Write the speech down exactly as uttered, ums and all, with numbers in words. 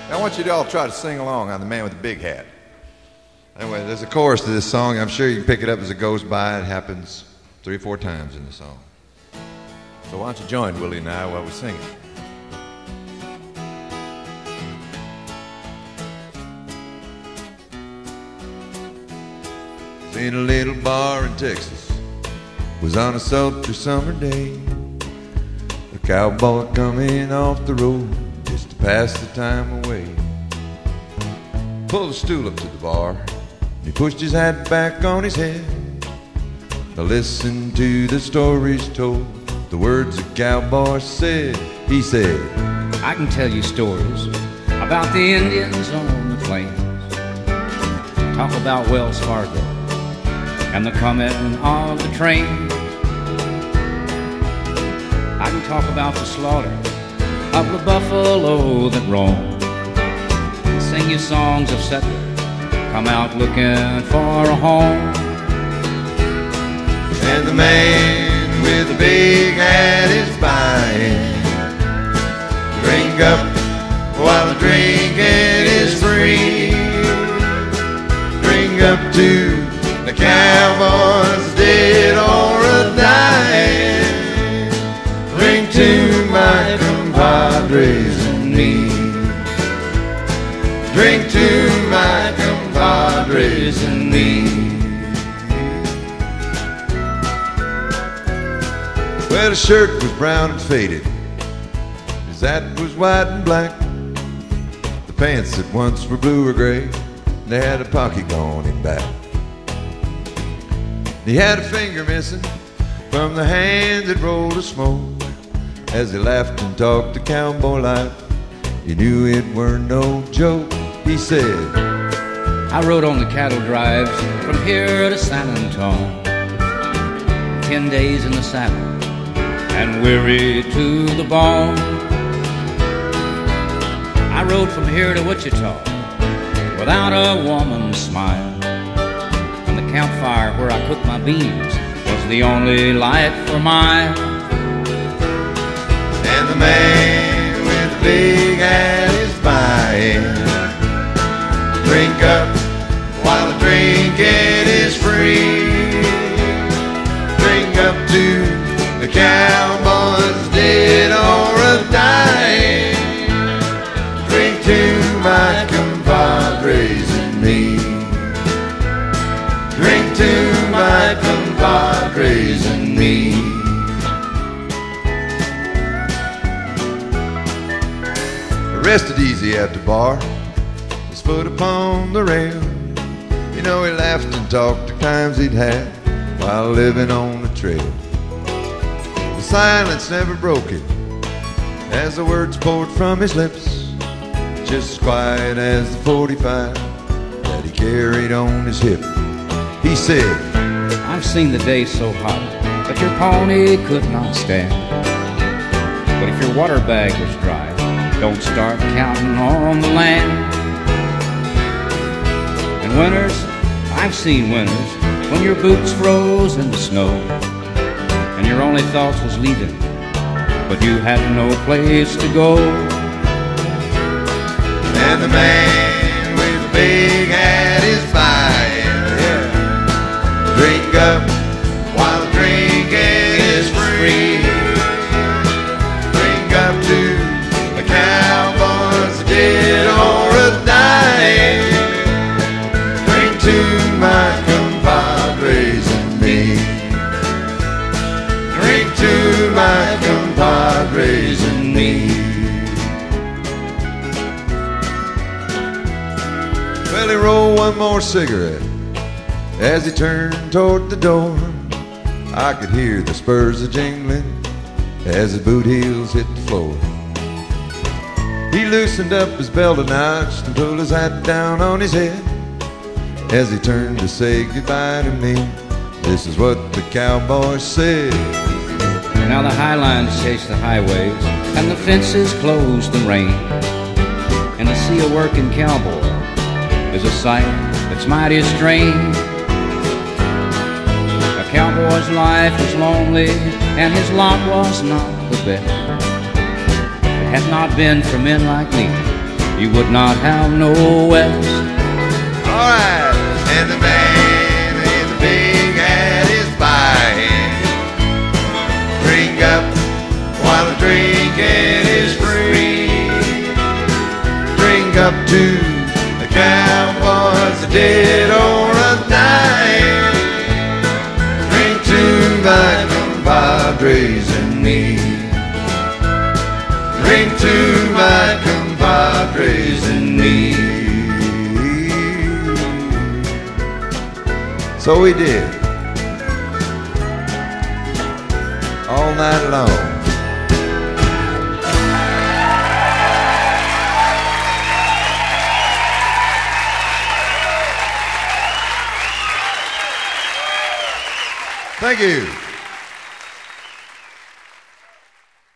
I want you to all try to sing along on The Man with the Big Hat. Anyway, there's a chorus to this song. I'm sure you can pick it up as it goes by. It happens three or four times in the song. So why don't you join Willie and I while we sing it. In a little bar in Texas, was on a sultry summer day. A cowboy coming off the road just to pass the time away. Pulled a stool up to the bar, and he pushed his hat back on his head. Now listen to the stories told, the words the cowboy said. He said, I can tell you stories about the Indians on the plains. Talk about Wells Fargo and the coming of the train. I can talk about the slaughter of the buffalo that roam. Sing you songs of settlers come out looking for a home. And the man with the big hat is buying. Drink up while the drinking is free. Drink up to the cowboys dead or a dying. Drink to my compadres and me. Drink to my compadres and me. Well, his shirt was brown and faded, his hat was white and black. The pants that once were blue or gray, they had a pocket gone in back. He had a finger missing from the hand that rolled a smoke. As he laughed and talked the cowboy life, you knew it weren't no joke. He said, I rode on the cattle drives from here to San Antone. Ten days in the saddle and weary to the bone. I rode from here to Wichita without a woman's smile. And the campfire where I cooked my beans was the only light for miles. And the man with the big hat is buying. Drink up while the drinking is free. Drink up to the cowboys dead or a dying. Drink to my compadres and me. Drink to my compadres and me. Rested easy at the bar, his foot upon the rail. You know, he laughed and talked the times he'd had while living on the trail. The silence never broke it as the words poured from his lips, just as quiet as the forty-five that he carried on his hip. He said, I've seen the day so hot that your pony could not stand. But if your water bag was dry, don't start counting on the land. And winters, I've seen winters when your boots froze in the snow and your only thoughts was leaving, but you had no place to go. And the man with the big hat is buying. Yeah. Drink up while the drinking is free. Drink up to the cowboys dead or a dying. Drink to my compadres and me. Drink to my compadres and me. Well, he rolled one more cigarette as he turned toward the door. I could hear the spurs a-jingling as his boot heels hit the floor. He loosened up his belt a notch and pulled his hat down on his head. As he turned to say goodbye to me, this is what the cowboy said. Now the highlines chase the highways and the fences close the rain, and to see a working cowboy is a sight that's mighty strange. A cowboy's life was lonely and his lot was not the best. If it had not been for men like me, you would not have no West. All right, and the man with the big hat is buying. Drink up while the drinking is free. Drink up to the cowboys, the dead or a dying. Drink to my compadres and me. Drink to my compadres and me. So we did, all night long. Thank you.